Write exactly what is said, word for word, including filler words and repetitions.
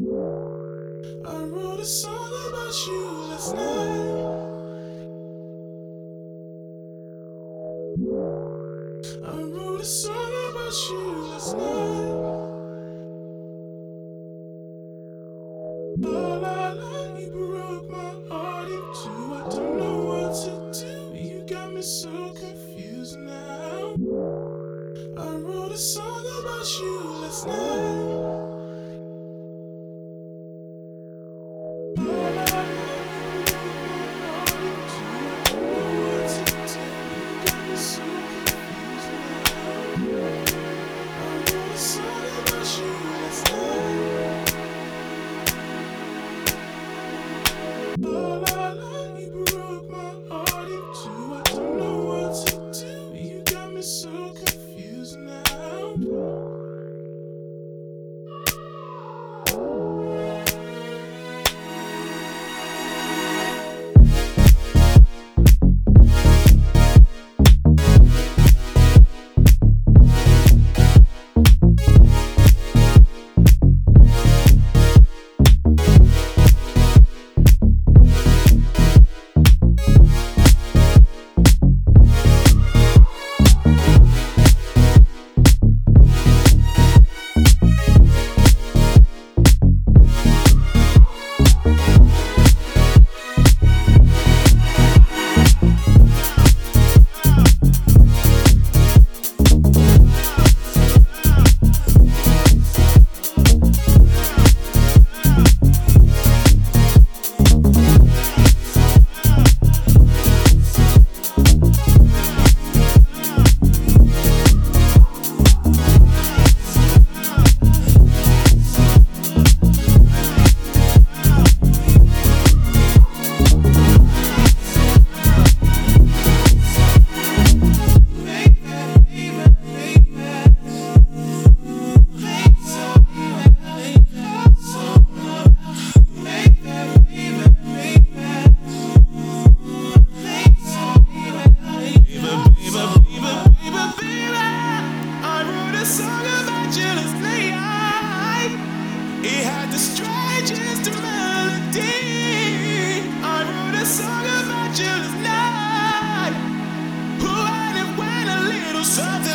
I wrote a song about you last night. I wrote a song about you last night. La la la, you broke my heart in two. I don't know what to do. You got me so confused now. I wrote a song about you last night. So confused now. It had the strangest melody. I wrote a song about you last night. Who had it when a little something